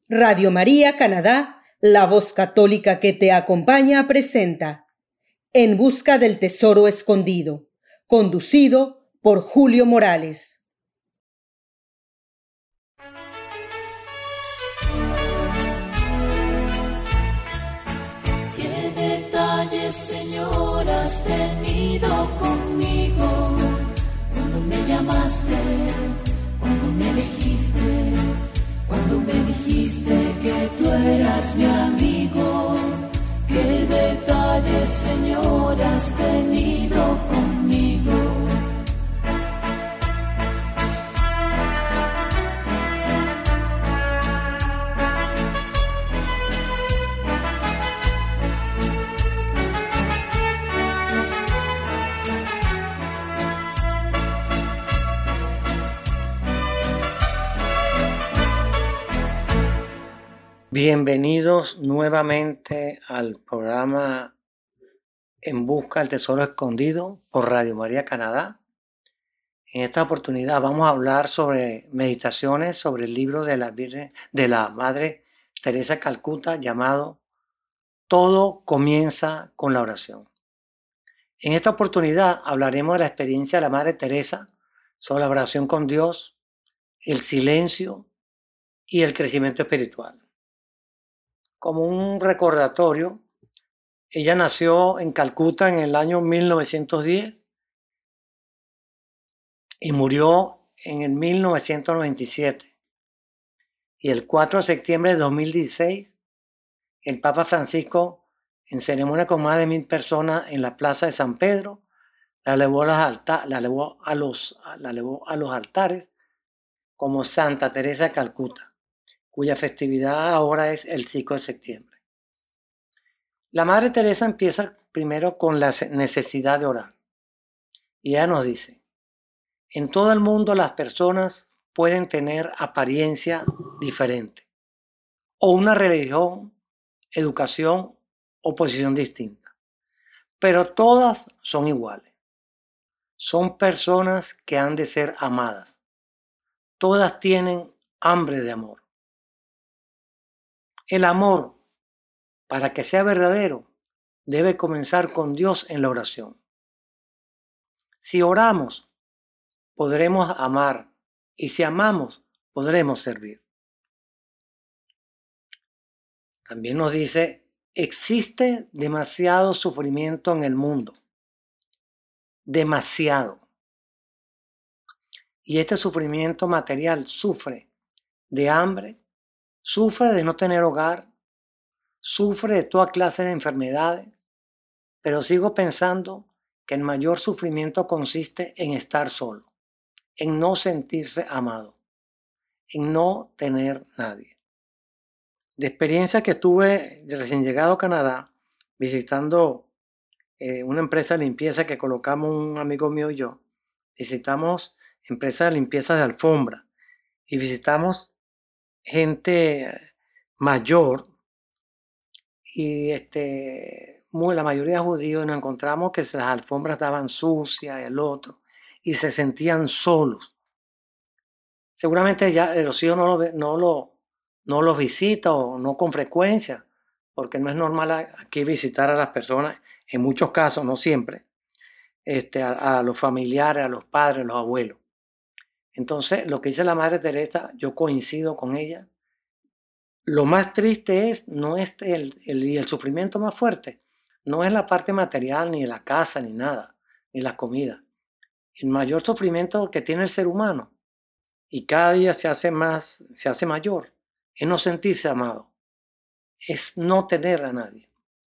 Radio María Canadá, la voz católica que te acompaña, presenta En busca del tesoro escondido, conducido por Julio Morales. Qué detalles, Señor, has tenido conmigo, cuando me llamaste, cuando me elegiste, cuando me dijiste que tú eras mi amigo. Qué detalles, Señor, has tenido conmigo. Bienvenidos nuevamente al programa En Busca del Tesoro Escondido por Radio María Canadá. En esta oportunidad vamos a hablar sobre meditaciones sobre el libro de la Madre Teresa de Calcuta llamado Todo comienza con la oración. En esta oportunidad hablaremos de la experiencia de la Madre Teresa sobre la oración con Dios, el silencio y el crecimiento espiritual. Como un recordatorio, ella nació en Calcuta en el año 1910 y murió en el 1997. Y el 4 de septiembre de 2016, el Papa Francisco, en ceremonia con más de 1,000 personas en la Plaza de San Pedro, la elevó a los altares como Santa Teresa de Calcuta, cuya festividad ahora es el 5 de septiembre. La Madre Teresa empieza primero con la necesidad de orar. Y ella nos dice, en todo el mundo las personas pueden tener apariencia diferente, o una religión, educación o posición distinta, pero todas son iguales. Son personas que han de ser amadas. Todas tienen hambre de amor. El amor, para que sea verdadero, debe comenzar con Dios en la oración. Si oramos, podremos amar, y si amamos, podremos servir. También nos dice, existe demasiado sufrimiento en el mundo. Demasiado. Y este sufrimiento material sufre de hambre, sufre de no tener hogar, sufre de toda clase de enfermedades, pero sigo pensando que el mayor sufrimiento consiste en estar solo, en no sentirse amado, en no tener nadie. De experiencia que tuve recién llegado a Canadá, visitando una empresa de limpieza que colocamos un amigo mío y yo, visitamos empresas de limpieza de alfombra y visitamos gente mayor y la mayoría judíos, y nos encontramos que las alfombras estaban sucias, el otro, y se sentían solos. Seguramente ya los hijos no los visita o no con frecuencia, porque no es normal aquí visitar a las personas, en muchos casos, no siempre, a los familiares, a los padres, a los abuelos. Entonces, lo que dice la Madre Teresa, yo coincido con ella. Lo más triste no es el sufrimiento más fuerte, no es la parte material, ni la casa, ni nada, ni la comida. El mayor sufrimiento que tiene el ser humano, y cada día se hace mayor, es no sentirse amado, es no tener a nadie.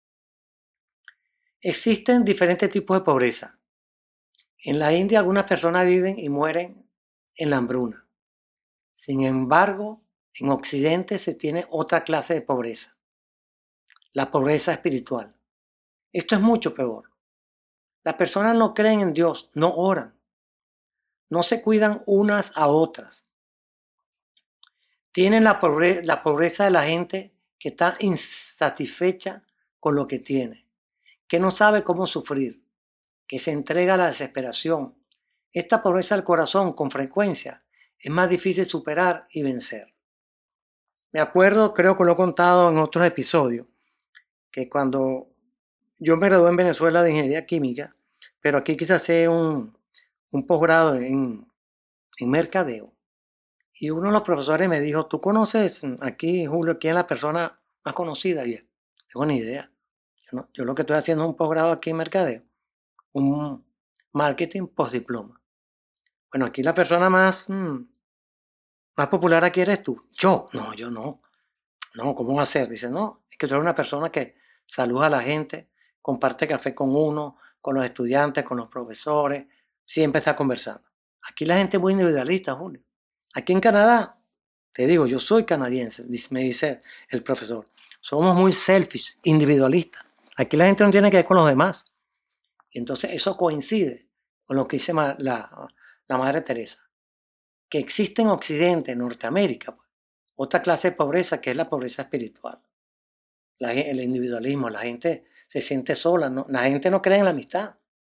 Existen diferentes tipos de pobreza. En la India algunas personas viven y mueren en la hambruna. Sin embargo, en Occidente se tiene otra clase de pobreza, la pobreza espiritual. Esto es mucho peor. Las personas no creen en Dios, no oran, no se cuidan unas a otras. Tienen la pobreza de la gente que está insatisfecha con lo que tiene, que no sabe cómo sufrir, que se entrega a la desesperación. Esta pobreza del corazón con frecuencia es más difícil superar y vencer. Me acuerdo, creo que lo he contado en otros episodios, que cuando yo me gradué en Venezuela de ingeniería química, pero aquí quise hacer un posgrado en mercadeo. Y uno de los profesores me dijo, ¿tú conoces aquí, Julio, quién es la persona más conocida? Y yo, no tengo ni idea. Yo lo que estoy haciendo es un posgrado aquí en mercadeo, un marketing postdiploma. Bueno, aquí la persona más popular aquí eres tú. Yo no. No, ¿cómo va a ser? Dice, no, es que tú eres una persona que saluda a la gente, comparte café con uno, con los estudiantes, con los profesores, siempre está conversando. Aquí la gente es muy individualista, Julio. Aquí en Canadá, te digo, yo soy canadiense, me dice el profesor. Somos muy selfish, individualistas. Aquí la gente no tiene que ver con los demás. Y entonces eso coincide con lo que dice la Madre Teresa, que existe en Occidente, en Norteamérica, pues, otra clase de pobreza que es la pobreza espiritual. El individualismo, la gente se siente sola, la gente no cree en la amistad.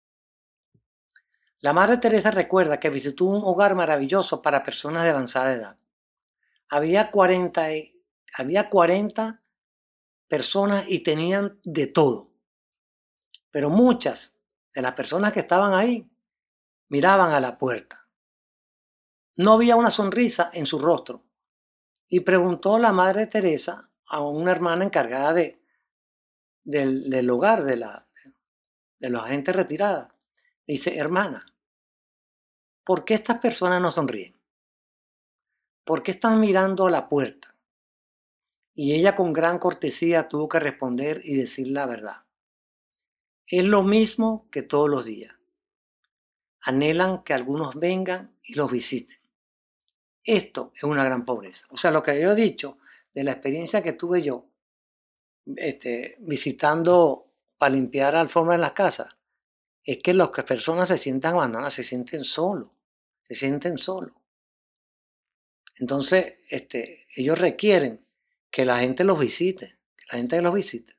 La Madre Teresa recuerda que visitó un hogar maravilloso para personas de avanzada edad. Había 40 personas y tenían de todo, pero muchas de las personas que estaban ahí miraban a la puerta. No había una sonrisa en su rostro. Y preguntó la Madre Teresa a una hermana encargada del hogar de la gente retirada. Dice, hermana, ¿por qué estas personas no sonríen? ¿Por qué están mirando a la puerta? Y ella con gran cortesía tuvo que responder y decir la verdad. Es lo mismo que todos los días. Anhelan que algunos vengan y los visiten. Esto es una gran pobreza. O sea, lo que yo he dicho de la experiencia que tuve yo visitando para limpiar alfombras en las casas, es que las personas se sientan abandonadas, se sienten solos, se sienten solos. Entonces, ellos requieren que la gente los visite, que la gente los visite.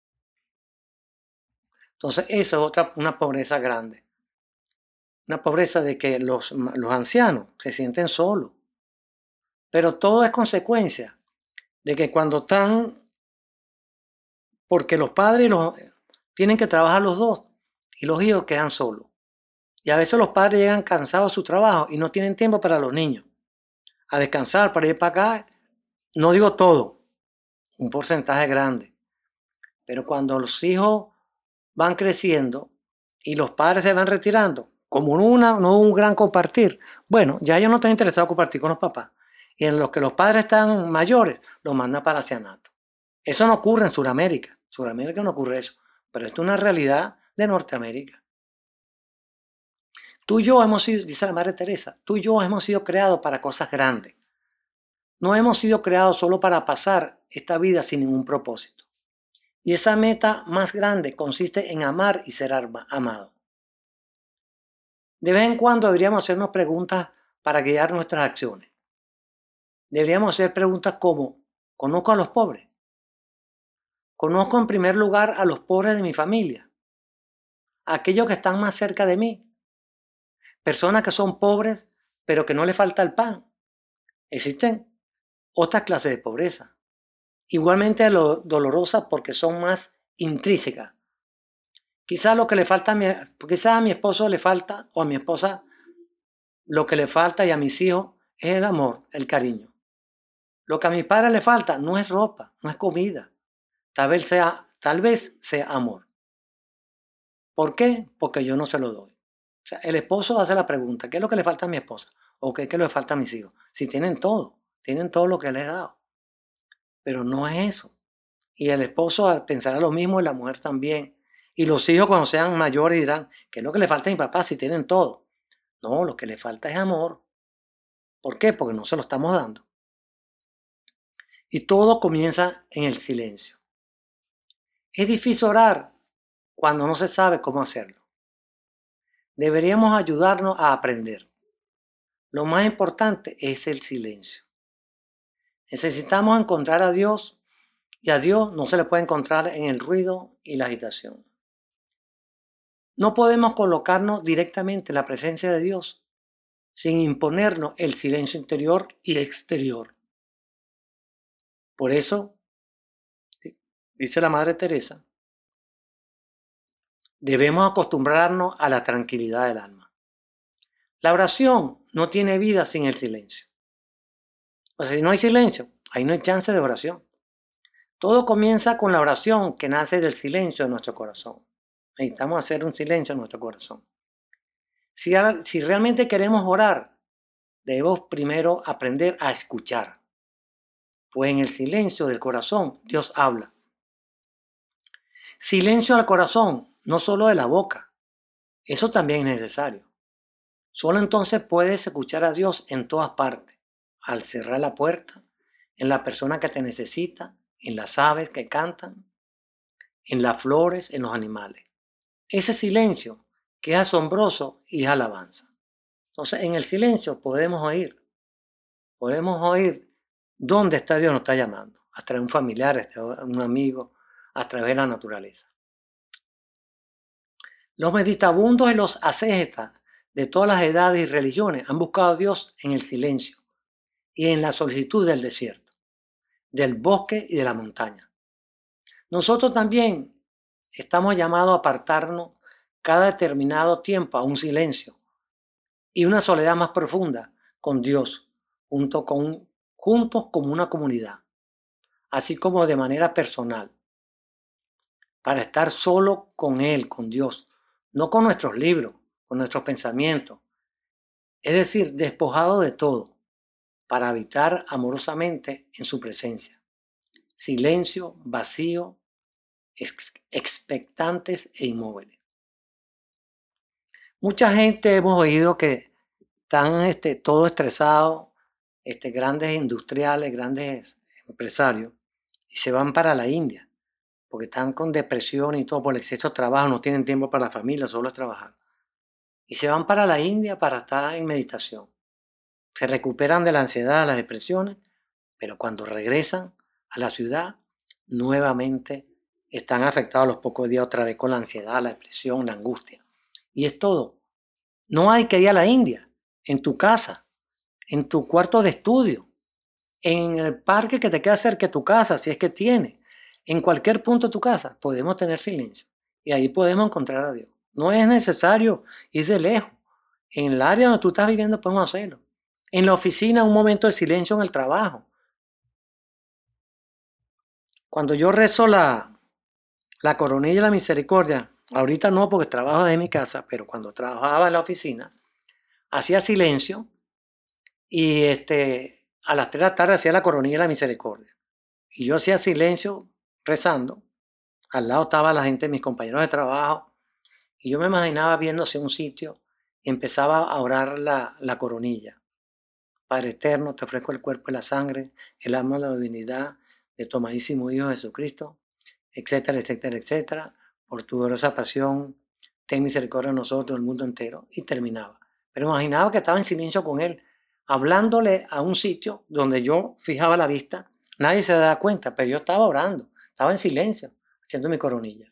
Entonces, eso es una pobreza grande. Una pobreza de que los ancianos se sienten solos. Pero todo es consecuencia de que cuando están, porque los padres tienen que trabajar los dos y los hijos quedan solos. Y a veces los padres llegan cansados a su trabajo y no tienen tiempo para los niños, a descansar, para ir para acá. No digo todo, un porcentaje grande. Pero cuando los hijos van creciendo y los padres se van retirando, como no hubo un gran compartir, bueno, ya ellos no están interesados en compartir con los papás. Y en los que los padres están mayores, los mandan para ancianato. Eso no ocurre en Sudamérica. En Sudamérica no ocurre eso. Pero esto es una realidad de Norteamérica. Tú y yo hemos sido, dice la Madre Teresa, tú y yo hemos sido creados para cosas grandes. No hemos sido creados solo para pasar esta vida sin ningún propósito. Y esa meta más grande consiste en amar y ser amado. De vez en cuando deberíamos hacernos preguntas para guiar nuestras acciones. Deberíamos hacer preguntas como, ¿conozco a los pobres? ¿Conozco en primer lugar a los pobres de mi familia? ¿A aquellos que están más cerca de mí? Personas que son pobres, pero que no les falta el pan. Existen otras clases de pobreza, igualmente dolorosas porque son más intrínsecas. Quizás lo que le falta a mi esposo le falta, o a mi esposa lo que le falta, y a mis hijos es el amor, el cariño. Lo que a mi padre le falta no es ropa, no es comida, tal vez sea amor. ¿Por qué? Porque yo no se lo doy. O sea, el esposo hace la pregunta, ¿qué es lo que le falta a mi esposa? ¿O qué es lo que le falta a mis hijos? Si tienen todo lo que les he dado. Pero no es eso. Y el esposo pensará lo mismo y la mujer también. Y los hijos cuando sean mayores dirán, ¿qué es lo que le falta a mi papá si tienen todo? No, lo que le falta es amor. ¿Por qué? Porque no se lo estamos dando. Y todo comienza en el silencio. Es difícil orar cuando no se sabe cómo hacerlo. Deberíamos ayudarnos a aprender. Lo más importante es el silencio. Necesitamos encontrar a Dios y a Dios no se le puede encontrar en el ruido y la agitación. No podemos colocarnos directamente en la presencia de Dios sin imponernos el silencio interior y exterior. Por eso, dice la Madre Teresa, debemos acostumbrarnos a la tranquilidad del alma. La oración no tiene vida sin el silencio. O sea, si no hay silencio, ahí no hay chance de oración. Todo comienza con la oración que nace del silencio de nuestro corazón. Necesitamos hacer un silencio en nuestro corazón. Si realmente queremos orar, debemos primero aprender a escuchar. Pues en el silencio del corazón Dios habla. Silencio al corazón, no solo de la boca. Eso también es necesario. Solo entonces puedes escuchar a Dios en todas partes. Al cerrar la puerta, en la persona que te necesita, en las aves que cantan, en las flores, en los animales. Ese silencio que es asombroso y es alabanza. Entonces, en el silencio podemos oír dónde está Dios nos está llamando, a través de un familiar, a través de un amigo, a través de la naturaleza. Los meditabundos y los ascetas de todas las edades y religiones han buscado a Dios en el silencio y en la solicitud del desierto, del bosque y de la montaña. Nosotros también estamos llamados a apartarnos cada determinado tiempo a un silencio y una soledad más profunda con Dios, juntos como una comunidad, así como de manera personal, para estar solo con Él, con Dios, no con nuestros libros, con nuestros pensamientos, es decir, despojado de todo, para habitar amorosamente en su presencia. Silencio, vacío, expectantes e inmóviles. Mucha gente hemos oído que están todo estresados, grandes industriales, grandes empresarios, y se van para la India, porque están con depresión y todo por el exceso de trabajo, no tienen tiempo para la familia, solo es trabajar. Y se van para la India para estar en meditación. Se recuperan de la ansiedad, las depresiones, pero cuando regresan a la ciudad, nuevamente están afectados a los pocos días otra vez con la ansiedad, la depresión, la angustia. Y es todo. No hay que ir a la India, en tu casa, en tu cuarto de estudio, en el parque que te queda cerca de tu casa, si es que tiene, en cualquier punto de tu casa, podemos tener silencio. Y ahí podemos encontrar a Dios. No es necesario irse lejos. En el área donde tú estás viviendo podemos hacerlo. En la oficina, un momento de silencio en el trabajo. Cuando yo rezo la coronilla de la misericordia, ahorita no porque trabajo desde mi casa, pero cuando trabajaba en la oficina, hacía silencio y a las 3 de la tarde hacía la coronilla de la misericordia. Y yo hacía silencio rezando. Al lado estaba la gente, mis compañeros de trabajo, y yo me imaginaba viéndose un sitio y empezaba a orar la coronilla. Padre eterno, te ofrezco el cuerpo y la sangre, el alma y la divinidad de tu amadísimo Hijo Jesucristo, etcétera, etcétera, etcétera. Por tu dolorosa pasión, ten misericordia de nosotros, del mundo entero. Y terminaba. Pero imaginaba que estaba en silencio con Él, hablándole a un sitio donde yo fijaba la vista. Nadie se daba cuenta, pero yo estaba orando, estaba en silencio, haciendo mi coronilla.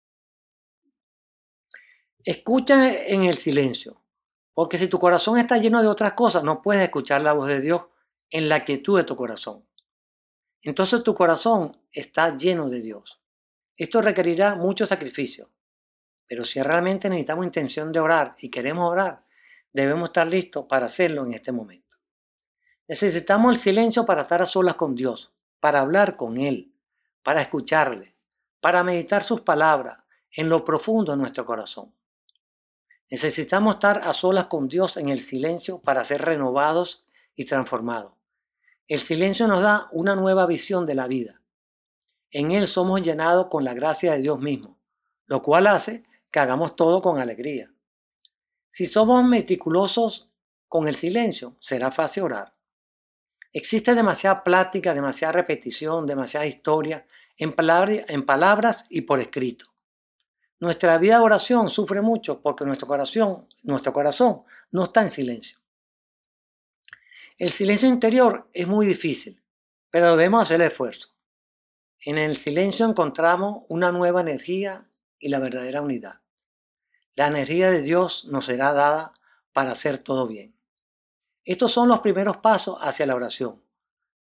Escucha en el silencio, porque si tu corazón está lleno de otras cosas, no puedes escuchar la voz de Dios en la quietud de tu corazón. Entonces tu corazón está lleno de Dios. Esto requerirá mucho sacrificio, pero si realmente necesitamos intención de orar y queremos orar, debemos estar listos para hacerlo en este momento. Necesitamos el silencio para estar a solas con Dios, para hablar con Él, para escucharle, para meditar sus palabras en lo profundo de nuestro corazón. Necesitamos estar a solas con Dios en el silencio para ser renovados y transformados. El silencio nos da una nueva visión de la vida. En él somos llenados con la gracia de Dios mismo, lo cual hace que hagamos todo con alegría. Si somos meticulosos con el silencio, será fácil orar. Existe demasiada plática, demasiada repetición, demasiada historia en palabras y por escrito. Nuestra vida de oración sufre mucho porque nuestro corazón no está en silencio. El silencio interior es muy difícil, pero debemos hacer el esfuerzo. En el silencio encontramos una nueva energía y la verdadera unidad. La energía de Dios nos será dada para hacer todo bien. Estos son los primeros pasos hacia la oración,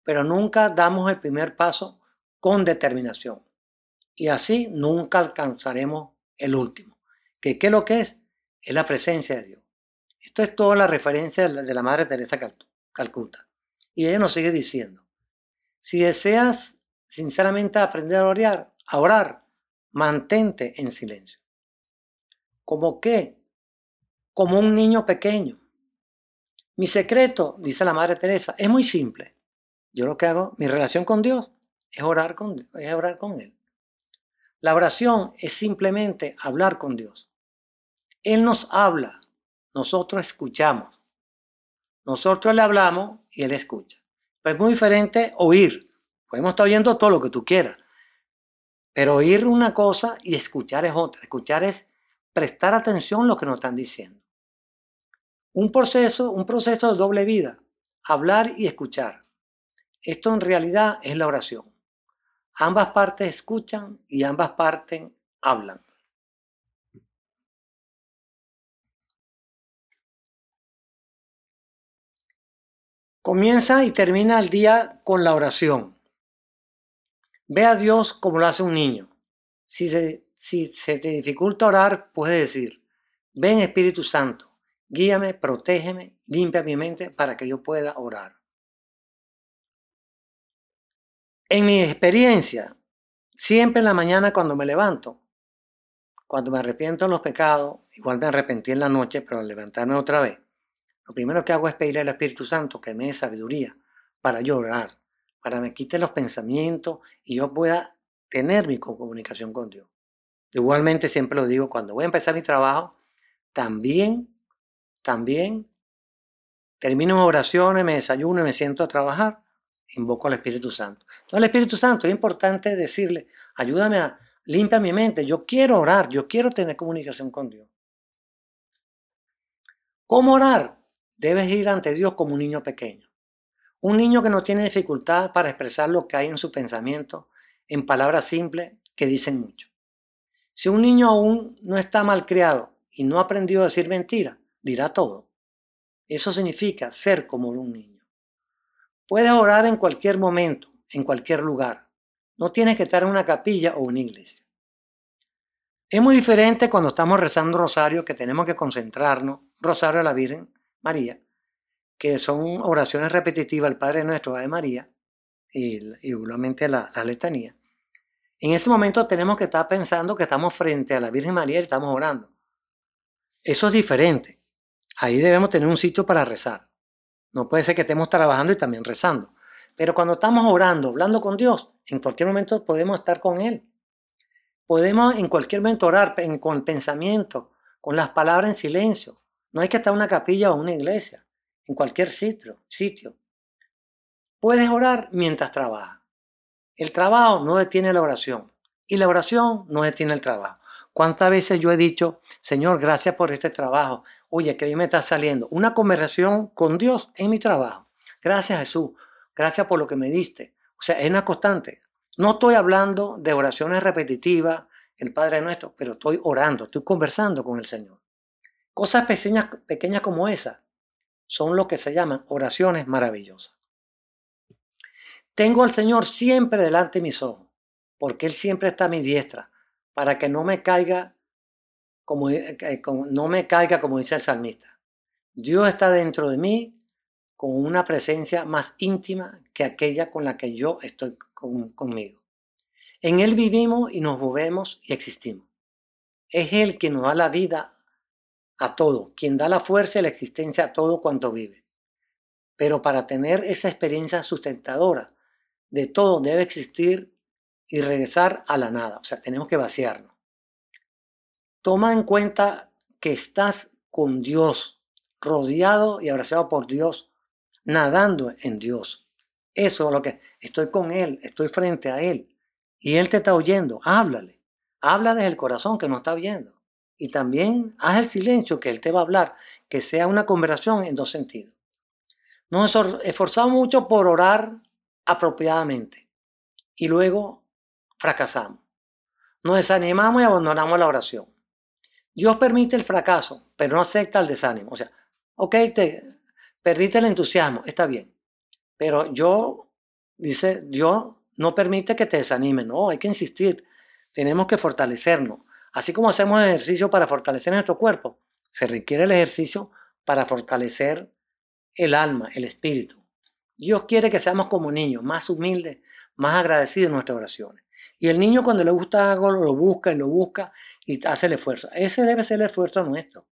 pero nunca damos el primer paso con determinación. Y así nunca alcanzaremos el último. ¿Qué es lo que es? Es la presencia de Dios. Esto es toda la referencia de la Madre Teresa Calcuta. Y ella nos sigue diciendo, si deseas sinceramente aprender a orar, mantente en silencio. ¿Cómo qué? Como un niño pequeño. Mi secreto, dice la Madre Teresa, es muy simple. Yo lo que hago, mi relación con Dios, es orar con Él. La oración es simplemente hablar con Dios. Él nos habla, nosotros escuchamos. Nosotros le hablamos y Él escucha. Pero es muy diferente oír. Podemos estar oyendo todo lo que tú quieras. Pero oír una cosa y escuchar es otra. Escuchar es prestar atención a lo que nos están diciendo. Un proceso de doble vida. Hablar y escuchar. Esto en realidad es la oración. Ambas partes escuchan y ambas partes hablan. Comienza y termina el día con la oración. Ve a Dios como lo hace un niño. Si se te dificulta orar, puedes decir, ven Espíritu Santo, guíame, protégeme, limpia mi mente para que yo pueda orar. En mi experiencia, siempre en la mañana cuando me levanto, cuando me arrepiento de los pecados, igual me arrepentí en la noche, pero al levantarme otra vez, lo primero que hago es pedirle al Espíritu Santo que me dé sabiduría para yo orar, para que me quite los pensamientos y yo pueda tener mi comunicación con Dios. Igualmente siempre lo digo, cuando voy a empezar mi trabajo, también termino mis oraciones, me desayuno y me siento a trabajar, invoco al Espíritu Santo. Entonces al Espíritu Santo es importante decirle, ayúdame a limpiar mi mente, yo quiero orar, yo quiero tener comunicación con Dios. ¿Cómo orar? Debes ir ante Dios como un niño pequeño. Un niño que no tiene dificultad para expresar lo que hay en su pensamiento en palabras simples que dicen mucho. Si un niño aún no está mal criado y no ha aprendido a decir mentiras, dirá todo. Eso significa ser como un niño. Puedes orar en cualquier momento, en cualquier lugar. No tienes que estar en una capilla o una iglesia. Es muy diferente cuando estamos rezando rosario, que tenemos que concentrarnos, rosario a la Virgen María, que son oraciones repetitivas al Padre Nuestro, Ave María, y igualmente la letanía. En ese momento tenemos que estar pensando que estamos frente a la Virgen María y estamos orando. Eso es diferente. Ahí debemos tener un sitio para rezar. No puede ser que estemos trabajando y también rezando. Pero cuando estamos orando, hablando con Dios, en cualquier momento podemos estar con Él. Podemos en cualquier momento orar con el pensamiento, con las palabras en silencio. No hay que estar en una capilla o una iglesia, en cualquier sitio. Puedes orar mientras trabajas. El trabajo no detiene la oración y la oración no detiene el trabajo. ¿Cuántas veces yo he dicho, Señor, gracias por este trabajo? Oye, que hoy me está saliendo una conversación con Dios en mi trabajo. Gracias, Jesús. Gracias por lo que me diste. O sea, es una constante. No estoy hablando de oraciones repetitivas, el Padre Nuestro, pero estoy orando, estoy conversando con el Señor. Cosas pequeñas como esas son lo que se llaman oraciones maravillosas. Tengo al Señor siempre delante de mis ojos, porque Él siempre está a mi diestra, para que no me caiga como dice el salmista. Dios está dentro de mí con una presencia más íntima que aquella con la que yo estoy conmigo. En Él vivimos y nos movemos y existimos. Es Él quien nos da la vida a todo, quien da la fuerza y la existencia a todo cuanto vive. Pero para tener esa experiencia sustentadora de todo debe existir y regresar a la nada. O sea, tenemos que vaciarnos. Toma en cuenta que estás con Dios, rodeado y abrazado por Dios, nadando en Dios. Eso es lo que estoy con Él, estoy frente a Él. Y Él te está oyendo, háblale. Habla desde el corazón que no está oyendo. Y también haz el silencio que Él te va a hablar, que sea una conversación en dos sentidos. Nos esforzamos mucho por orar apropiadamente y luego fracasamos. Nos desanimamos y abandonamos la oración. Dios permite el fracaso, pero no acepta el desánimo. O sea, ok, perdiste el entusiasmo, está bien, pero yo dice, Dios no permite que te desanimen, no, hay que insistir, tenemos que fortalecernos. Así como hacemos ejercicio para fortalecer nuestro cuerpo, se requiere el ejercicio para fortalecer el alma, el espíritu. Dios quiere que seamos como niños, más humildes, más agradecidos en nuestras oraciones. Y el niño cuando le gusta algo lo busca y hace el esfuerzo. Ese debe ser el esfuerzo nuestro.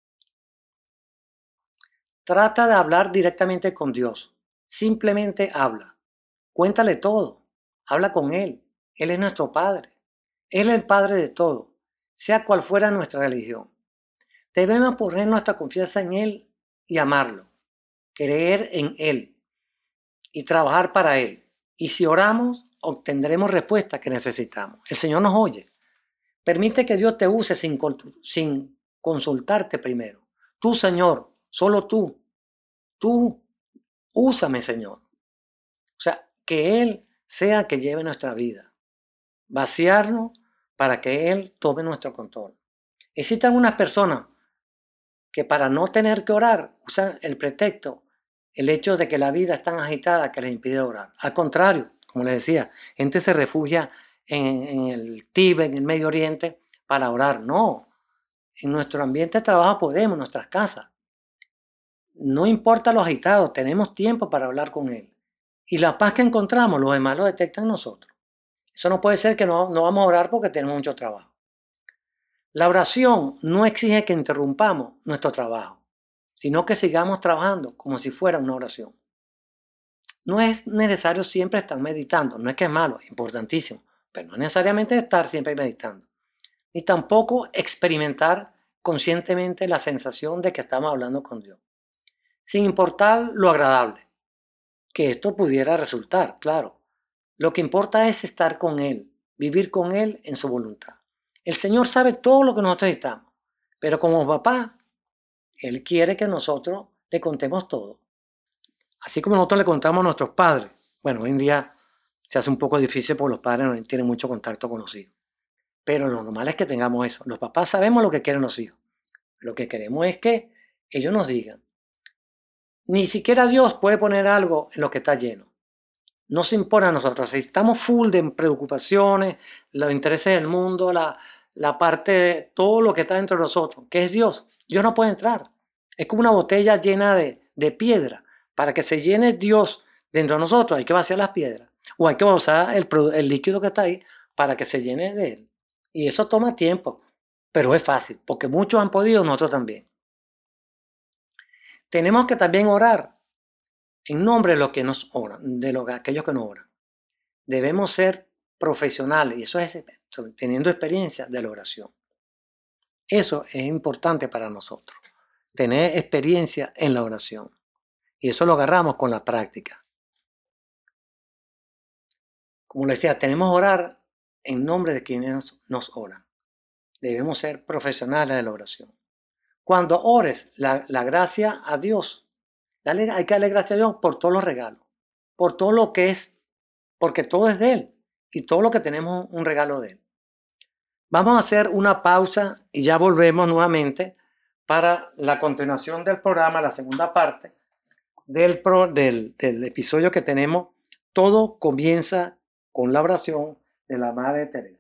Trata de hablar directamente con Dios. Simplemente habla. Cuéntale todo. Habla con Él. Él es nuestro Padre. Él es el Padre de todo, sea cual fuera nuestra religión. Debemos poner nuestra confianza en Él y amarlo, creer en Él y trabajar para Él. Y si oramos, obtendremos respuestas que necesitamos. El Señor nos oye. Permite que Dios te use sin consultarte primero. Tú, Señor, solo tú. Tú, úsame, Señor. O sea, que Él sea que lleve nuestra vida. Vaciarnos para que Él tome nuestro control. Existen algunas personas que para no tener que orar usan el pretexto, el hecho de que la vida es tan agitada que les impide orar. Al contrario, como les decía, gente se refugia en el Tíbet, en el Medio Oriente, para orar. No, en nuestro ambiente de trabajo podemos, en nuestras casas. No importa lo agitado, tenemos tiempo para hablar con Él. Y la paz que encontramos, los demás lo detectan nosotros. Eso no puede ser que no vamos a orar porque tenemos mucho trabajo. La oración no exige que interrumpamos nuestro trabajo, sino que sigamos trabajando como si fuera una oración. No es necesario siempre estar meditando, no es que es malo, es importantísimo, pero no necesariamente estar siempre meditando. Ni tampoco experimentar conscientemente la sensación de que estamos hablando con Dios. Sin importar lo agradable que esto pudiera resultar, claro. Lo que importa es estar con Él, vivir con Él en su voluntad. El Señor sabe todo lo que nosotros necesitamos, pero como papá, Él quiere que nosotros le contemos todo. Así como nosotros le contamos a nuestros padres. Bueno, hoy en día se hace un poco difícil porque los padres no tienen mucho contacto con los hijos. Pero lo normal es que tengamos eso. Los papás sabemos lo que quieren los hijos. Lo que queremos es que ellos nos digan. Ni siquiera Dios puede poner algo en lo que está lleno. No se impone a nosotros. Si estamos full de preocupaciones, los intereses del mundo, la parte de todo lo que está dentro de nosotros, que es Dios. Dios no puede entrar. Es como una botella llena de piedra. Para que se llene Dios dentro de nosotros hay que vaciar las piedras. O hay que usar el líquido que está ahí para que se llene de él. Y eso toma tiempo, pero es fácil, porque muchos han podido, nosotros también. Tenemos que también orar en nombre de los que nos oran, aquellos que nos oran. Debemos ser profesionales, y eso es teniendo experiencia de la oración. Eso es importante para nosotros, tener experiencia en la oración. Y eso lo agarramos con la práctica. Como les decía, tenemos que orar en nombre de quienes nos oran. Debemos ser profesionales de la oración. Cuando ores, la gracia a Dios, hay que darle gracias a Dios por todos los regalos, por todo lo que es, porque todo es de Él y todo lo que tenemos un regalo de Él. Vamos a hacer una pausa y ya volvemos nuevamente para la continuación del programa, la segunda parte del episodio que tenemos. Todo comienza con la oración de la Madre Teresa.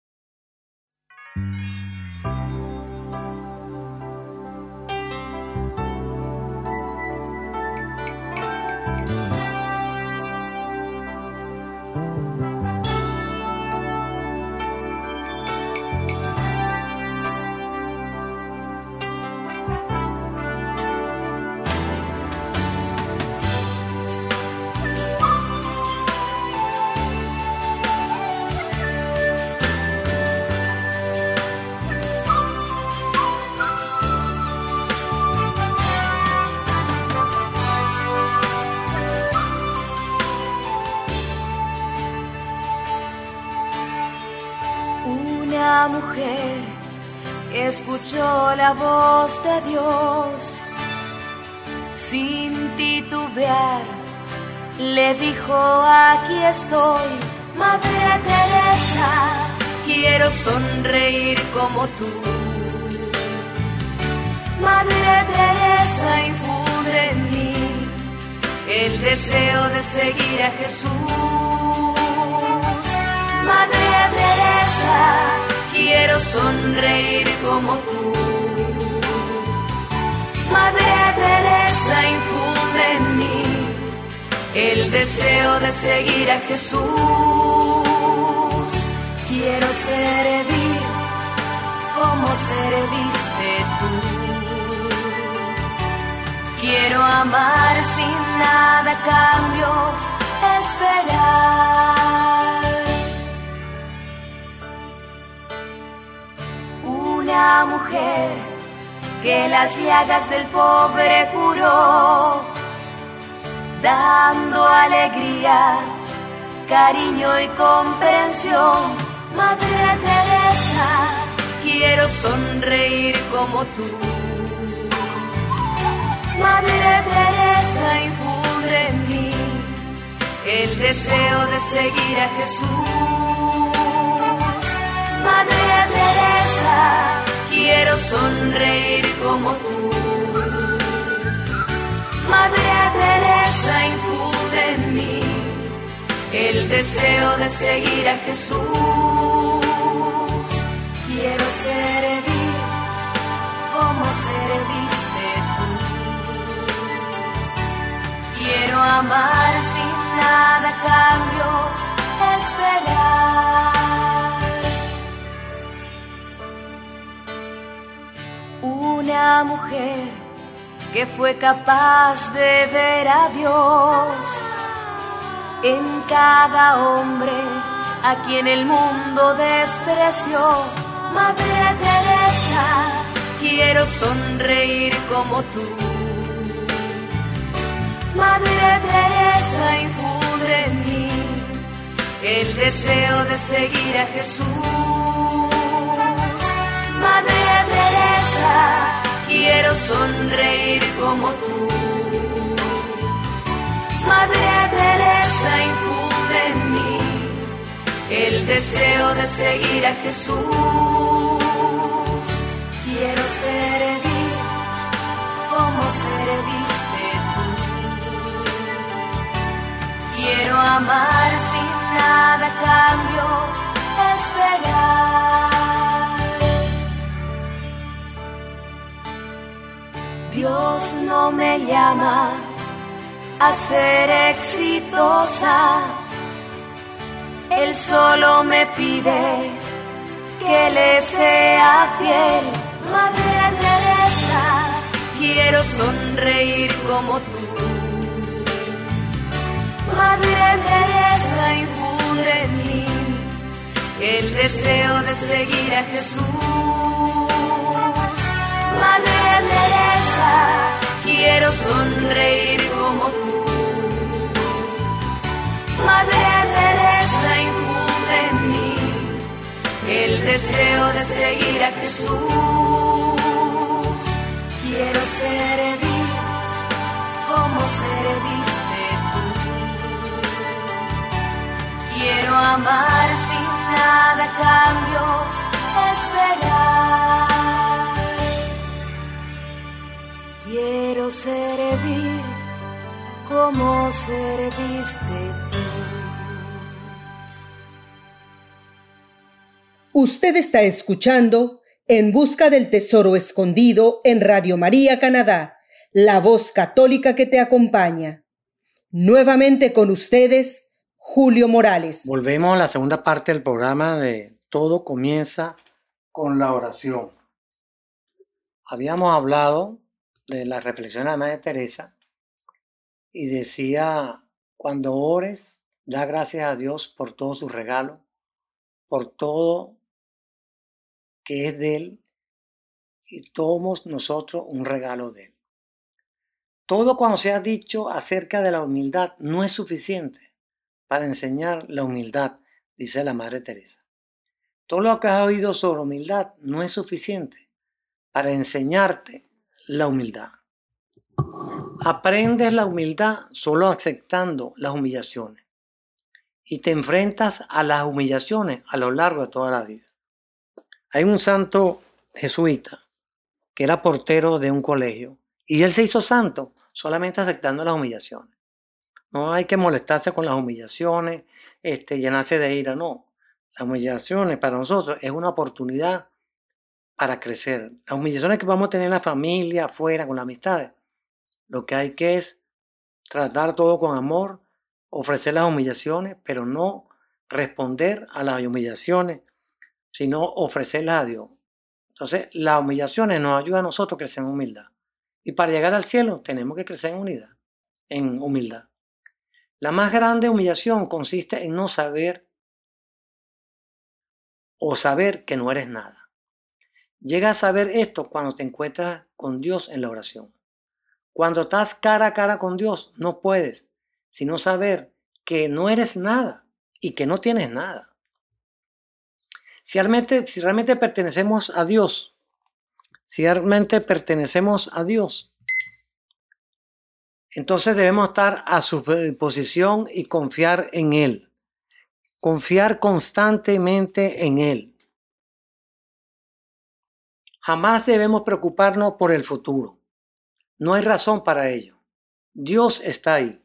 Una mujer que escuchó la voz de Dios, sin titubear, le dijo: aquí estoy, Madre Teresa, quiero sonreír como tú. Madre Teresa, infunde en mí el deseo de seguir a Jesús. quiero sonreír como tú. Madre Teresa, infunde en mí el deseo de seguir a Jesús. Quiero servir como serviste tú. Quiero amar sin nada a cambio, esperar. Una mujer que las llagas del pobre curó, dando alegría, cariño y comprensión. Madre Teresa, quiero sonreír como tú. Madre Teresa, infunde en mí el deseo de seguir a Jesús. Madre Teresa, quiero sonreír como tú. Madre Teresa, infunde en mí el deseo de seguir a Jesús. Quiero servir como serviste tú. Quiero amar sin nada a cambio, esperar. Una mujer que fue capaz de ver a Dios en cada hombre a quien el mundo despreció. Madre Teresa, quiero sonreír como tú. Madre Teresa, infunde en mí el deseo de seguir a Jesús. Madre Teresa, quiero sonreír como tú. Madre Teresa, infunde en mí el deseo de seguir a Jesús. Quiero servir como serviste tú. Quiero amar sin nada a cambio, esperar. Dios no me llama a ser exitosa, Él solo me pide que le sea fiel. Madre Teresa, quiero sonreír como tú. Madre Teresa, infunde en mí el deseo de seguir a Jesús. Madre Teresa, quiero sonreír como tú. Madre Teresa, infunde en mí el deseo de seguir a Jesús. Quiero servir como serviste tú. Quiero amar sin nada a cambio, esperar. Quiero servir como serviste tú. Usted está escuchando En Busca del Tesoro Escondido en Radio María Canadá, la voz católica que te acompaña. Nuevamente con ustedes, Julio Morales. Volvemos a la segunda parte del programa de Todo comienza con la oración. Habíamos hablado de la reflexión de la Madre Teresa y decía, cuando ores, da gracias a Dios por todo su regalo, por todo que es de Él, y somos nosotros un regalo de Él. Todo cuando se ha dicho acerca de la humildad no es suficiente para enseñar la humildad, dice la Madre Teresa. Todo lo que has oído sobre humildad no es suficiente para enseñarte la humildad. Aprendes la humildad solo aceptando las humillaciones y te enfrentas a las humillaciones a lo largo de toda la vida. Hay un santo jesuita que era portero de un colegio y él se hizo santo solamente aceptando las humillaciones. No hay que molestarse con las humillaciones, llenarse de ira, no. Las humillaciones para nosotros es una oportunidad para crecer. Las humillaciones que vamos a tener en la familia, afuera, con las amistades, lo que hay que es tratar todo con amor, ofrecer las humillaciones, pero no responder a las humillaciones, sino ofrecerlas a Dios. Entonces, las humillaciones nos ayudan a nosotros a crecer en humildad. Y para llegar al cielo tenemos que crecer en unidad, en humildad. La más grande humillación consiste en no saber o saber que no eres nada. Llega a saber esto cuando te encuentras con Dios en la oración. Cuando estás cara a cara con Dios, no puedes sino saber que no eres nada y que no tienes nada. Si realmente pertenecemos a Dios, entonces debemos estar a su disposición y confiar en Él. Confiar constantemente en Él. Jamás debemos preocuparnos por el futuro. No hay razón para ello. Dios está ahí.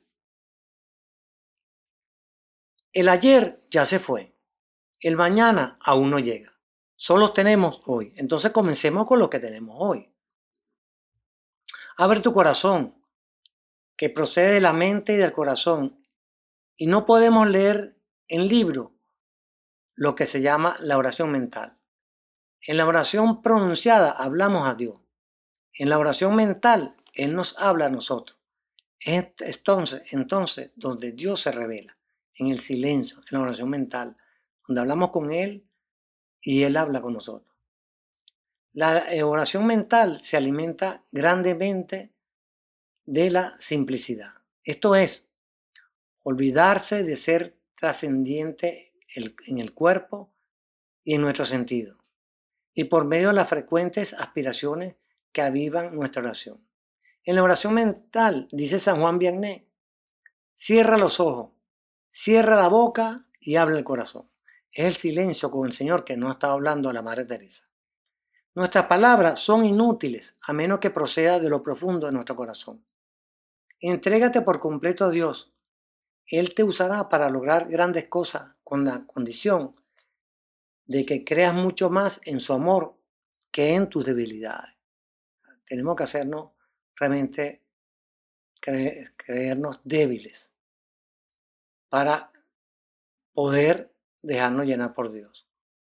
El ayer ya se fue. El mañana aún no llega. Solo tenemos hoy. Entonces comencemos con lo que tenemos hoy. Abre tu corazón, que procede de la mente y del corazón. Y no podemos leer en libro lo que se llama la oración mental. En la oración pronunciada hablamos a Dios. En la oración mental, Él nos habla a nosotros. Es entonces donde Dios se revela, en el silencio, en la oración mental, donde hablamos con Él y Él habla con nosotros. La oración mental se alimenta grandemente de la simplicidad. Esto es, olvidarse de ser trascendiente en el cuerpo y en nuestro sentido, y por medio de las frecuentes aspiraciones que avivan nuestra oración. En la oración mental, dice San Juan Vianney, cierra los ojos, cierra la boca y habla el corazón. Es el silencio con el Señor que no está hablando a la Madre Teresa. Nuestras palabras son inútiles a menos que proceda de lo profundo de nuestro corazón. Entrégate por completo a Dios. Él te usará para lograr grandes cosas con la condición de que creas mucho más en su amor que en tus debilidades. Tenemos que hacernos realmente creernos débiles para poder dejarnos llenar por Dios.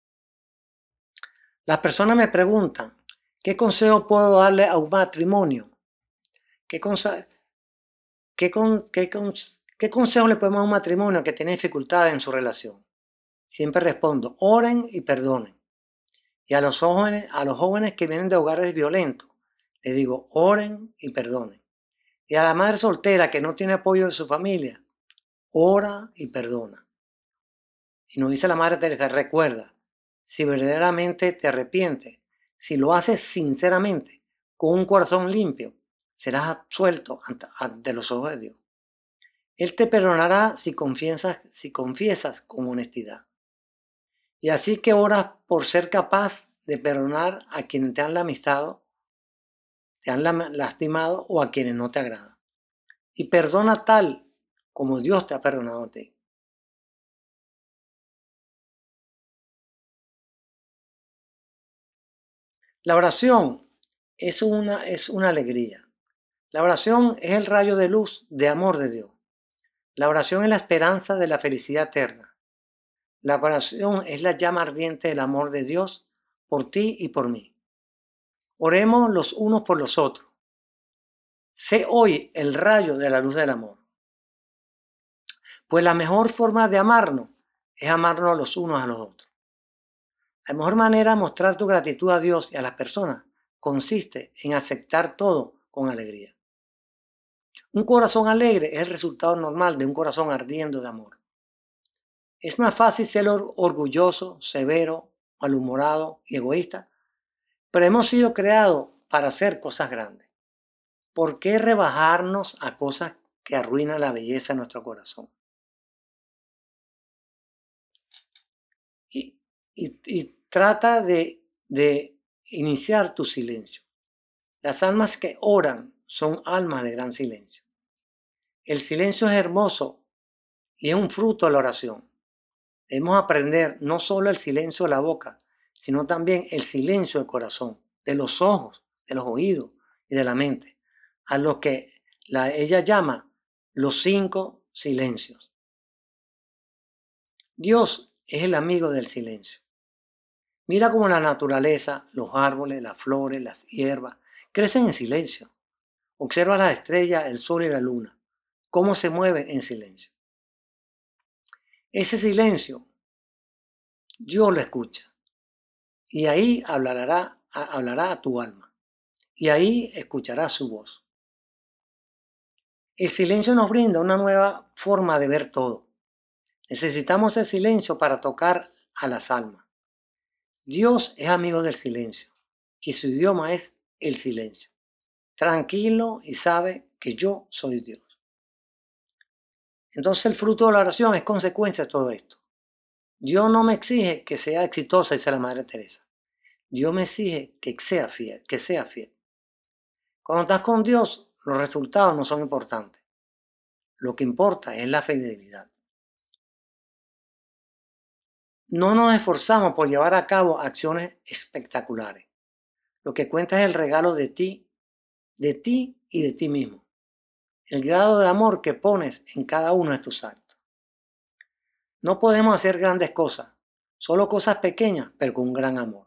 Las personas me preguntan, ¿qué consejo puedo darle a un matrimonio? ¿Qué consejo le podemos dar a un matrimonio que tiene dificultades en su relación? Siempre respondo, oren y perdonen. Y a los jóvenes que vienen de hogares violentos, les digo, oren y perdonen. Y a la madre soltera que no tiene apoyo de su familia, ora y perdona. Y nos dice la Madre Teresa, recuerda, si verdaderamente te arrepientes, si lo haces sinceramente, con un corazón limpio, serás absuelto ante los ojos de Dios. Él te perdonará si confiesas con honestidad. Y así que oras por ser capaz de perdonar a quienes te han lastimado o a quienes no te agradan. Y perdona tal como Dios te ha perdonado a ti. La oración es una alegría. La oración es el rayo de luz de amor de Dios. La oración es la esperanza de la felicidad eterna. La oración es la llama ardiente del amor de Dios por ti y por mí. Oremos los unos por los otros. Sé hoy el rayo de la luz del amor. Pues la mejor forma de amarnos es amarnos los unos a los otros. La mejor manera de mostrar tu gratitud a Dios y a las personas consiste en aceptar todo con alegría. Un corazón alegre es el resultado normal de un corazón ardiendo de amor. Es más fácil ser orgulloso, severo, malhumorado y egoísta, pero hemos sido creados para hacer cosas grandes. ¿Por qué rebajarnos a cosas que arruinan la belleza de nuestro corazón? Y trata de iniciar tu silencio. Las almas que oran son almas de gran silencio. El silencio es hermoso y es un fruto de la oración. Debemos aprender no solo el silencio de la boca, sino también el silencio del corazón, de los ojos, de los oídos y de la mente, a lo que ella llama los 5 silencios. Dios es el amigo del silencio. Mira cómo la naturaleza, los árboles, las flores, las hierbas, crecen en silencio. Observa las estrellas, el sol y la luna, cómo se mueven en silencio. Ese silencio, Dios lo escucha. Y ahí hablará a tu alma. Y ahí escucharás su voz. El silencio nos brinda una nueva forma de ver todo. Necesitamos el silencio para tocar a las almas. Dios es amigo del silencio y su idioma es el silencio. Tranquilo y sabe que yo soy Dios. Entonces el fruto de la oración es consecuencia de todo esto. Dios no me exige que sea exitosa, dice la Madre Teresa. Dios me exige que sea fiel, que sea fiel. Cuando estás con Dios, los resultados no son importantes. Lo que importa es la fidelidad. No nos esforzamos por llevar a cabo acciones espectaculares. Lo que cuenta es el regalo de ti y de ti mismo. El grado de amor que pones en cada uno de tus actos. No podemos hacer grandes cosas, solo cosas pequeñas, pero con un gran amor.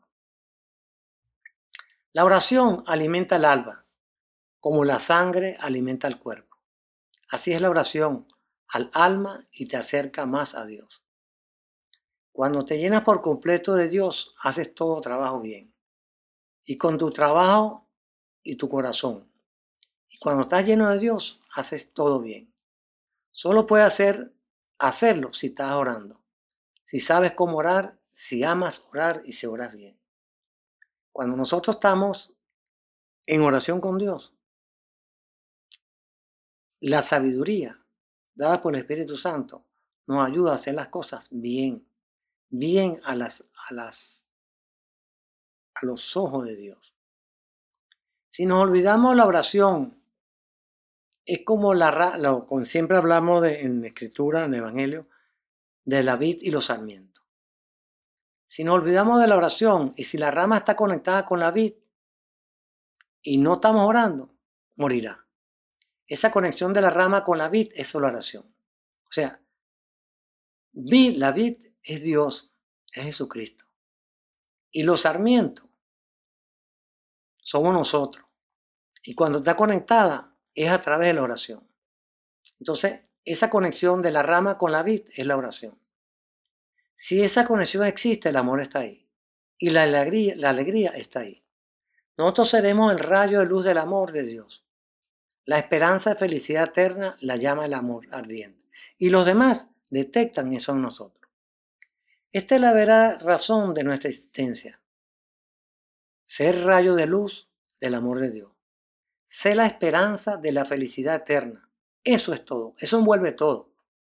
La oración alimenta el alma, como la sangre alimenta el cuerpo. Así es la oración al alma y te acerca más a Dios. Cuando te llenas por completo de Dios, haces todo trabajo bien. Y con tu trabajo y tu corazón. Y cuando estás lleno de Dios, haces todo bien. Solo puedes hacerlo si estás orando. Si sabes cómo orar, si amas orar y si oras bien. Cuando nosotros estamos en oración con Dios, la sabiduría dada por el Espíritu Santo nos ayuda a hacer las cosas bien, bien a los ojos de Dios. Si nos olvidamos la oración, es como siempre hablamos en la Escritura, en el Evangelio, de la vid y los sarmientos. Si nos olvidamos de la oración y si la rama está conectada con la vid y no estamos orando, morirá. Esa conexión de la rama con la vid es solo oración. O sea, la vid es Dios, es Jesucristo. Y los sarmientos somos nosotros. Y cuando está conectada es a través de la oración. Entonces, esa conexión de la rama con la vid es la oración. Si esa conexión existe, el amor está ahí. Y la alegría está ahí. Nosotros seremos el rayo de luz del amor de Dios. La esperanza de felicidad eterna la llama el amor ardiente. Y los demás detectan eso en nosotros. Esta es la verdadera razón de nuestra existencia. Ser rayo de luz del amor de Dios. Ser la esperanza de la felicidad eterna. Eso es todo. Eso envuelve todo.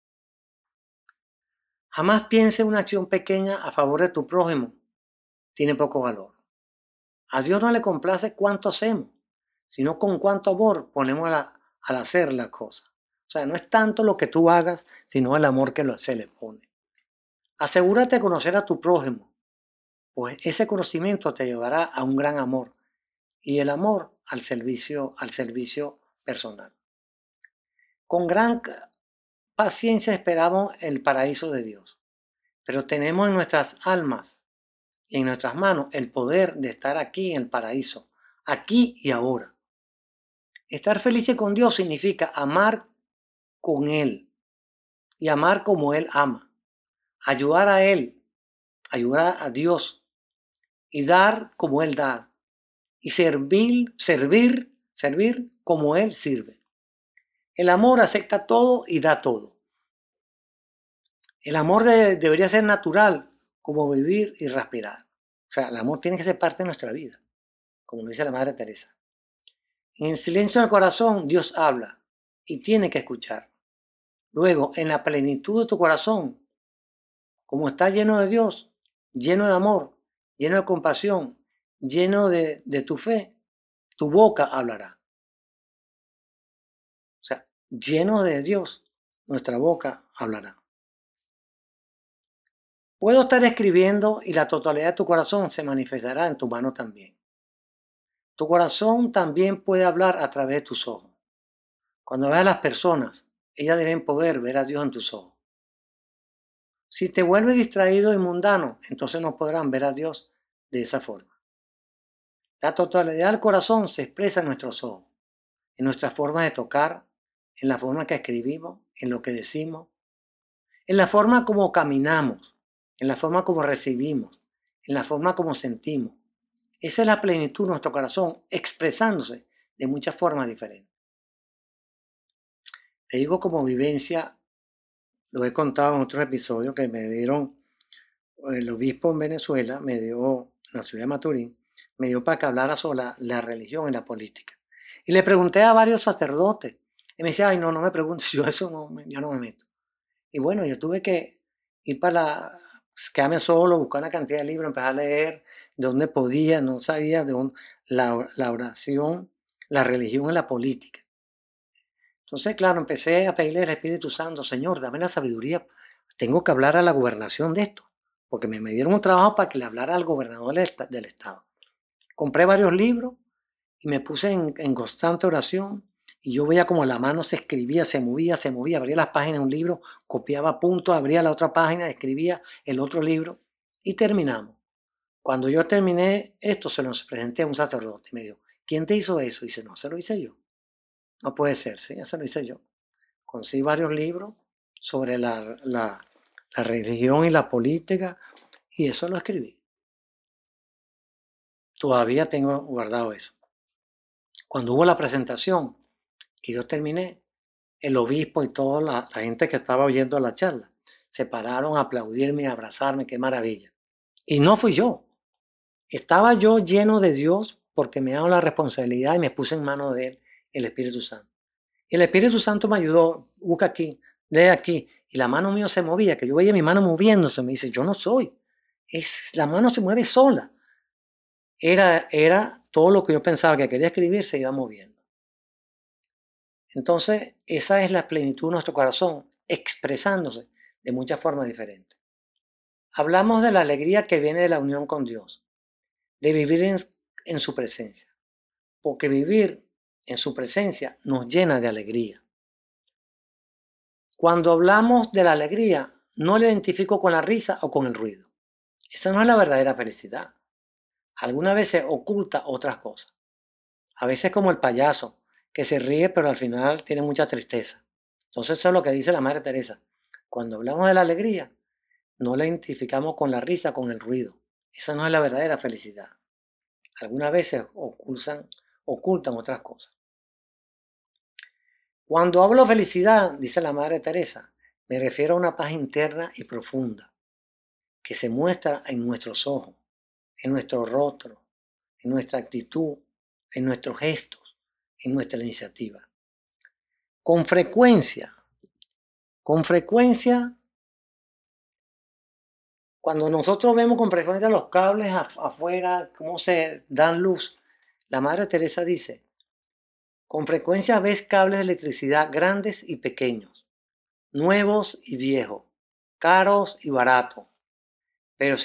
Jamás piense una acción pequeña a favor de tu prójimo. Tiene poco valor. A Dios no le complace cuánto hacemos, sino con cuánto amor ponemos al hacer la cosa. O sea, no es tanto lo que tú hagas, sino el amor que se le pone. Asegúrate de conocer a tu prójimo, pues ese conocimiento te llevará a un gran amor y el amor al servicio personal. Con gran paciencia esperamos el paraíso de Dios, pero tenemos en nuestras almas y en nuestras manos el poder de estar aquí en el paraíso, aquí y ahora. Estar felices con Dios significa amar con Él y amar como Él ama, ayudar a Él, ayudar a Dios y dar como Él da y servir como Él sirve. El amor acepta todo y da todo. El amor debería ser natural como vivir y respirar. O sea, el amor tiene que ser parte de nuestra vida, como lo dice la Madre Teresa. En el silencio del corazón Dios habla y tiene que escuchar. Luego, en la plenitud de tu corazón, como está lleno de Dios, lleno de amor, lleno de compasión, lleno de tu fe, tu boca hablará. O sea, lleno de Dios, nuestra boca hablará. Puedo estar escribiendo y la totalidad de tu corazón se manifestará en tu mano también. Tu corazón también puede hablar a través de tus ojos. Cuando veas a las personas, ellas deben poder ver a Dios en tus ojos. Si te vuelves distraído y mundano, entonces no podrán ver a Dios de esa forma. La totalidad del corazón se expresa en nuestros ojos, en nuestra forma de tocar, en la forma que escribimos, en lo que decimos, en la forma como caminamos, en la forma como recibimos, en la forma como sentimos. Esa es la plenitud de nuestro corazón expresándose de muchas formas diferentes. Te digo como vivencia, lo he contado en otros episodios que me dieron el obispo en Venezuela, me dio, en la ciudad de Maturín, me dio para que hablara sobre la religión y la política. Y le pregunté a varios sacerdotes y me decía, ay, no me preguntes, yo eso yo no me meto. Y bueno, yo tuve que ir quedarme solo, buscar una cantidad de libros, empezar a leer de dónde podía, no sabía de dónde, la oración, la religión y la política. Entonces, claro, empecé a pedirle al Espíritu Santo, Señor, dame la sabiduría, tengo que hablar a la gobernación de esto, porque me dieron un trabajo para que le hablara al gobernador del estado. Compré varios libros y me puse en constante oración y yo veía como la mano se escribía, se movía, abría las páginas de un libro, copiaba puntos, abría la otra página, escribía el otro libro y terminamos. Cuando yo terminé esto, se lo presenté a un sacerdote y me dijo, ¿quién te hizo eso? Y dice, no, se lo hice yo. No puede ser, sí, eso lo hice yo. Conseguí varios libros sobre la religión y la política y eso lo escribí. Todavía tengo guardado eso. Cuando hubo la presentación, que yo terminé, el obispo y toda la gente que estaba oyendo la charla se pararon a aplaudirme, a abrazarme, qué maravilla. Y no fui yo. Estaba yo lleno de Dios porque me daba la responsabilidad y me puse en manos de Él, el Espíritu Santo. Y el Espíritu Santo me ayudó, busca aquí, lee aquí. Y la mano mía se movía, que yo veía mi mano moviéndose. Me dice, yo no soy. La mano se mueve sola. Era todo lo que yo pensaba que quería escribir, se iba moviendo. Entonces, esa es la plenitud de nuestro corazón, expresándose de muchas formas diferentes. Hablamos de la alegría que viene de la unión con Dios, de vivir en su presencia, porque vivir en su presencia nos llena de alegría. Cuando hablamos de la alegría, no la identifico con la risa o con el ruido. Esa no es la verdadera felicidad. Algunas veces oculta otras cosas. A veces como el payaso, que se ríe pero al final tiene mucha tristeza. Entonces eso es lo que dice la Madre Teresa. Cuando hablamos de la alegría, no la identificamos con la risa, con el ruido. Esa no es la verdadera felicidad. Algunas veces ocultan otras cosas. Cuando hablo de felicidad, dice la Madre Teresa, me refiero a una paz interna y profunda que se muestra en nuestros ojos, en nuestro rostro, en nuestra actitud, en nuestros gestos, en nuestra iniciativa. Con frecuencia, cuando nosotros vemos con frecuencia los cables afuera, cómo se dan luz, la Madre Teresa dice, con frecuencia ves cables de electricidad grandes y pequeños, nuevos y viejos, caros y baratos, pero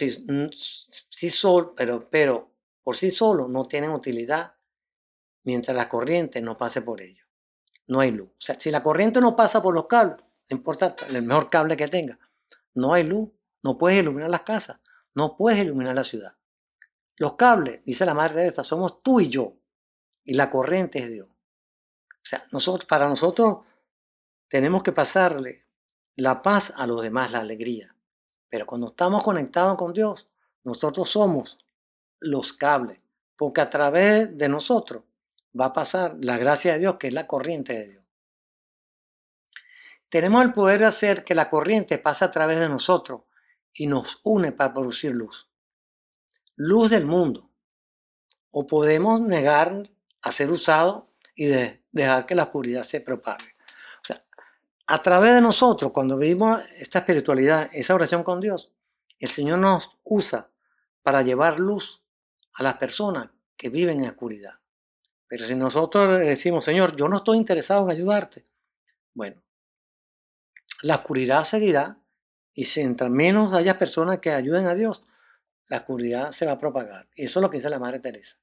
por sí solo no tienen utilidad mientras la corriente no pase por ellos. No hay luz. O sea, si la corriente no pasa por los cables, no importa el mejor cable que tenga, no hay luz. No puedes iluminar las casas, no puedes iluminar la ciudad. Los cables, dice la Madre Teresa, somos tú y yo, y la corriente es Dios. O sea, para nosotros tenemos que pasarle la paz a los demás, la alegría. Pero cuando estamos conectados con Dios, nosotros somos los cables, porque a través de nosotros va a pasar la gracia de Dios, que es la corriente de Dios. Tenemos el poder de hacer que la corriente pase a través de nosotros y nos une para producir luz. Luz del mundo. O podemos negar a ser usado y dejar que la oscuridad se propague. O sea, a través de nosotros, cuando vivimos esta espiritualidad, esa oración con Dios, el Señor nos usa para llevar luz a las personas que viven en oscuridad. Pero si nosotros decimos, Señor, yo no estoy interesado en ayudarte, bueno, la oscuridad seguirá Y si entre menos haya personas que ayuden a Dios, la oscuridad se va a propagar. Y eso es lo que dice la Madre Teresa.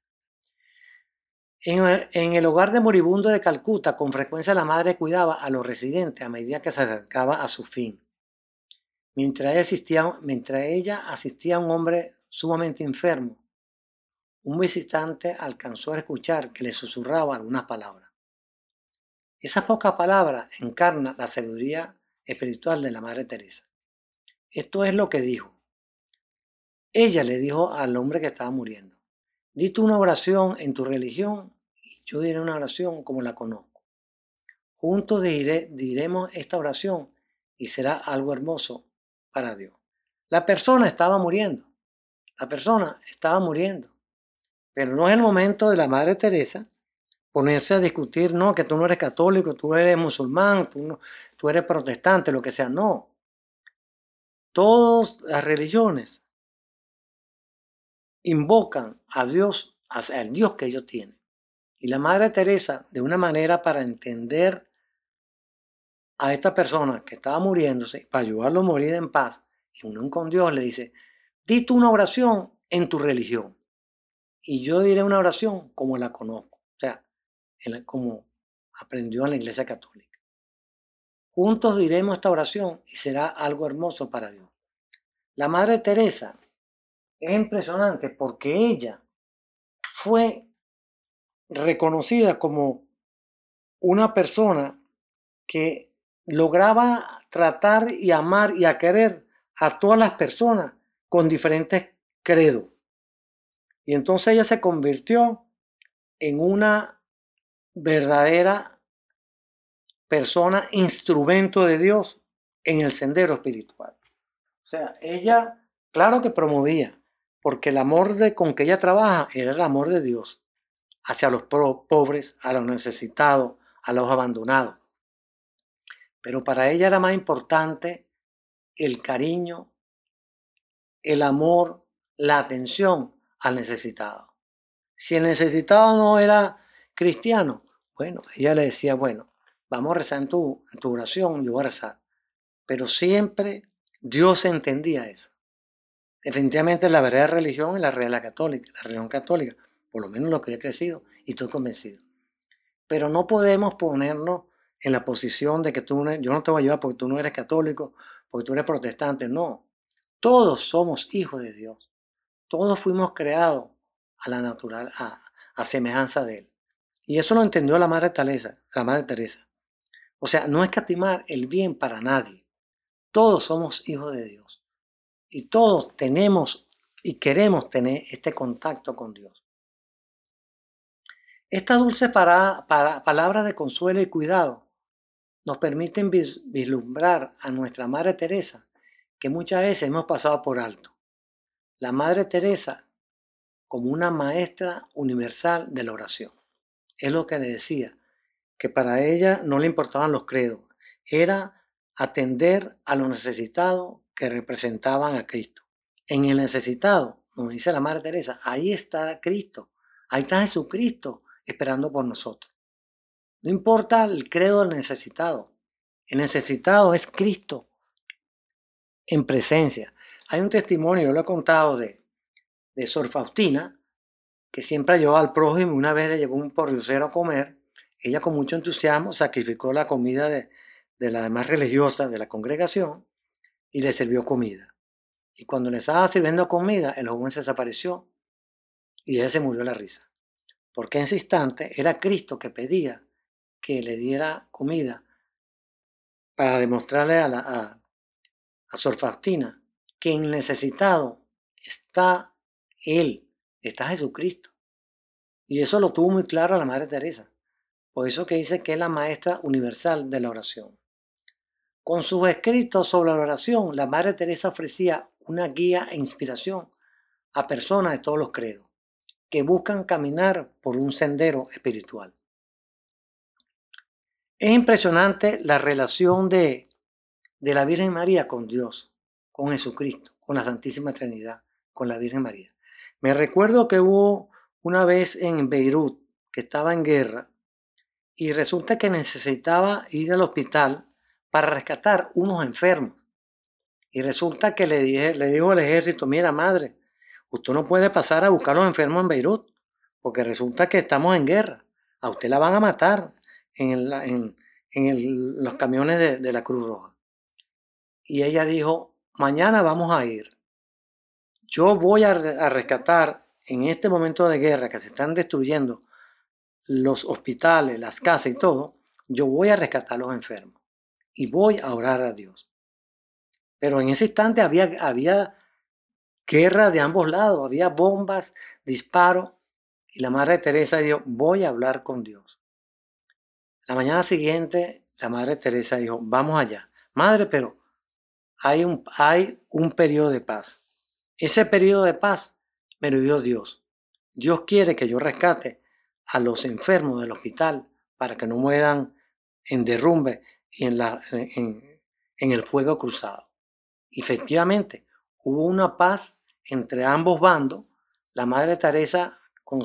En el hogar de moribundo de Calcuta, con frecuencia la madre cuidaba a los residentes a medida que se acercaba a su fin. Mientras ella asistía a un hombre sumamente enfermo, un visitante alcanzó a escuchar que le susurraba algunas palabras. Esas pocas palabras encarnan la sabiduría espiritual de la Madre Teresa. Esto es lo que dijo. Ella le dijo al hombre que estaba muriendo: di tú una oración en tu religión y yo diré una oración como la conozco. Juntos diremos esta oración y será algo hermoso para Dios. La persona estaba muriendo. Pero no es el momento de la Madre Teresa ponerse a discutir, no, que tú no eres católico, tú eres musulmán, tú eres protestante, lo que sea. No. Todas las religiones invocan a Dios, al Dios que ellos tienen. Y la Madre Teresa, de una manera para entender a esta persona que estaba muriéndose, para ayudarlo a morir en paz, y unión con Dios, le dice: di tú una oración en tu religión y yo diré una oración como la conozco, o sea, como aprendió en la Iglesia Católica. Juntos diremos esta oración y será algo hermoso para Dios. La Madre Teresa es impresionante porque ella fue reconocida como una persona que lograba tratar y amar y a querer a todas las personas con diferentes credos. Y entonces ella se convirtió en una verdadera persona, instrumento de Dios en el sendero espiritual. O sea, ella, claro que promovía, porque el amor con que ella trabaja era el amor de Dios hacia los pobres, a los necesitados, a los abandonados. Pero para ella era más importante el cariño, el amor, la atención al necesitado. Si el necesitado no era cristiano, bueno, ella le decía: bueno, vamos a rezar en tu oración, yo voy a rezar. Pero siempre Dios entendía eso. Definitivamente la verdadera religión es la religión católica, por lo menos lo que he crecido y estoy convencido. Pero no podemos ponernos en la posición de que yo no te voy a ayudar porque tú no eres católico, porque tú eres protestante. No, todos somos hijos de Dios. Todos fuimos creados a la natural, a semejanza de Él. Y eso lo entendió la Madre Teresa. O sea, no escatimar el bien para nadie. Todos somos hijos de Dios. Y todos tenemos y queremos tener este contacto con Dios. Estas dulces palabras de consuelo y cuidado nos permiten vislumbrar a nuestra Madre Teresa, que muchas veces hemos pasado por alto. La Madre Teresa como una maestra universal de la oración. Es lo que le decía, que para ella no le importaban los credos, era atender a los necesitados que representaban a Cristo. En el necesitado, como dice la Madre Teresa, ahí está Cristo, ahí está Jesucristo esperando por nosotros. No importa el credo del necesitado, el necesitado es Cristo en presencia. Hay un testimonio, yo lo he contado, de Sor Faustina, que siempre ayudaba al prójimo. Una vez le llegó un pordiosero a comer, ella con mucho entusiasmo sacrificó la comida de las demás religiosas de la congregación y le sirvió comida. Y cuando le estaba sirviendo comida, el joven se desapareció y ella se murió de la risa. Porque en ese instante era Cristo que pedía que le diera comida para demostrarle a Sor Faustina que en necesitado está Él, está Jesucristo. Y eso lo tuvo muy claro la Madre Teresa. Por eso que dice que es la maestra universal de la oración. Con sus escritos sobre la oración, la Madre Teresa ofrecía una guía e inspiración a personas de todos los credos que buscan caminar por un sendero espiritual. Es impresionante la relación de la Virgen María con Dios, con Jesucristo, con la Santísima Trinidad, con la Virgen María. Me recuerdo que hubo una vez en Beirut, que estaba en guerra, y resulta que necesitaba ir al hospital para rescatar unos enfermos. Y resulta que le dijo al ejército, mira madre, usted no puede pasar a buscar a los enfermos en Beirut, porque resulta que estamos en guerra. A usted la van a matar en los camiones de la Cruz Roja. Y ella dijo, mañana vamos a ir. Yo voy a rescatar en este momento de guerra que se están destruyendo los hospitales, las casas y todo, yo voy a rescatar a los enfermos y voy a orar a Dios. Pero en ese instante había guerra de ambos lados, había bombas, disparos, y la Madre Teresa dijo, voy a hablar con Dios. La mañana siguiente, la Madre Teresa dijo, vamos allá. Madre, pero hay un periodo de paz. Ese periodo de paz me lo dio Dios. Dios quiere que yo rescate a los enfermos del hospital para que no mueran en derrumbe y en el fuego cruzado. Y efectivamente, hubo una paz entre ambos bandos. La Madre Teresa con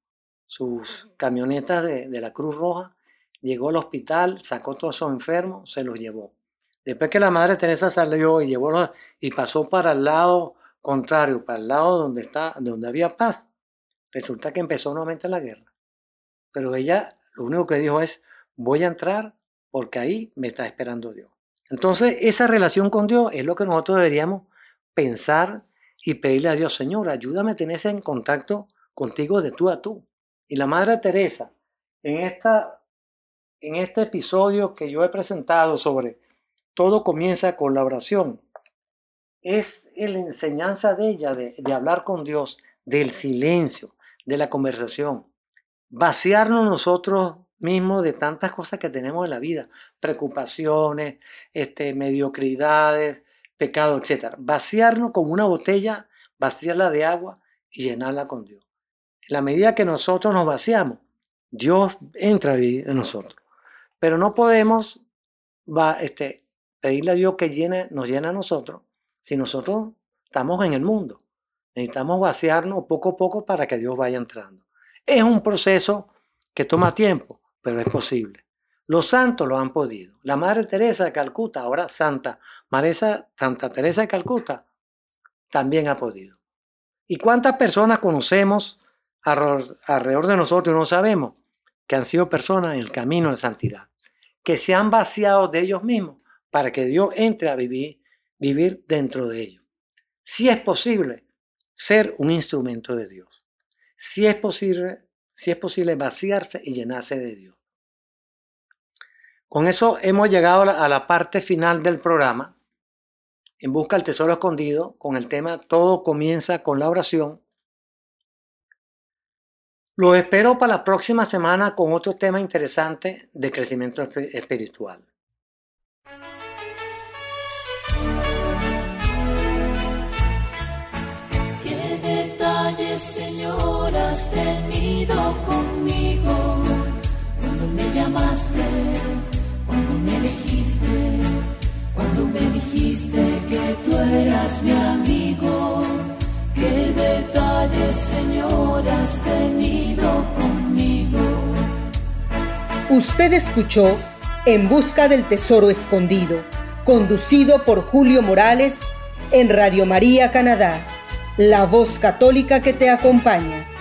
sus camionetas de la Cruz Roja llegó al hospital, sacó todos esos enfermos, se los llevó. Después que la Madre Teresa salió y pasó para el lado contrario, para el lado donde había paz, resulta que empezó nuevamente la guerra. Pero ella lo único que dijo es, voy a entrar porque ahí me está esperando Dios. Entonces, esa relación con Dios es lo que nosotros deberíamos pensar y pedirle a Dios, Señor, ayúdame a tener en contacto contigo de tú a tú. Y la Madre Teresa, en este episodio que yo he presentado sobre todo comienza con la oración, es la enseñanza de ella de hablar con Dios, del silencio, de la conversación, vaciarnos nosotros mismos de tantas cosas que tenemos en la vida, preocupaciones, mediocridades, pecado, etc. Vaciarnos como una botella, vaciarla de agua y llenarla con Dios. En la medida que nosotros nos vaciamos, Dios entra a vivir en nosotros. Pero no podemos pedirle a Dios que nos llene a nosotros si nosotros estamos en el mundo. Necesitamos vaciarnos poco a poco para que Dios vaya entrando. Es un proceso que toma tiempo, pero es posible. Los santos lo han podido. La Madre Teresa de Calcuta, ahora Santa Teresa de Calcuta, también ha podido. ¿Y cuántas personas conocemos alrededor de nosotros y no sabemos que han sido personas en el camino de santidad, que se han vaciado de ellos mismos para que Dios entre a vivir dentro de ellos? Si es posible ser un instrumento de Dios. Si es posible vaciarse y llenarse de Dios. Con eso hemos llegado a la parte final del programa, En Busca del Tesoro Escondido, con el tema Todo comienza con la oración. Los espero para la próxima semana con otro tema interesante de crecimiento espiritual. ¿Qué detalles, Señor, has tenido conmigo? Cuando me llamaste, cuando me elegiste, cuando me dijiste que tú eras mi amigo. ¿Qué detalles, Señor, has tenido conmigo? Usted escuchó En Busca del Tesoro Escondido, conducido por Julio Morales en Radio María Canadá, la voz católica que te acompaña.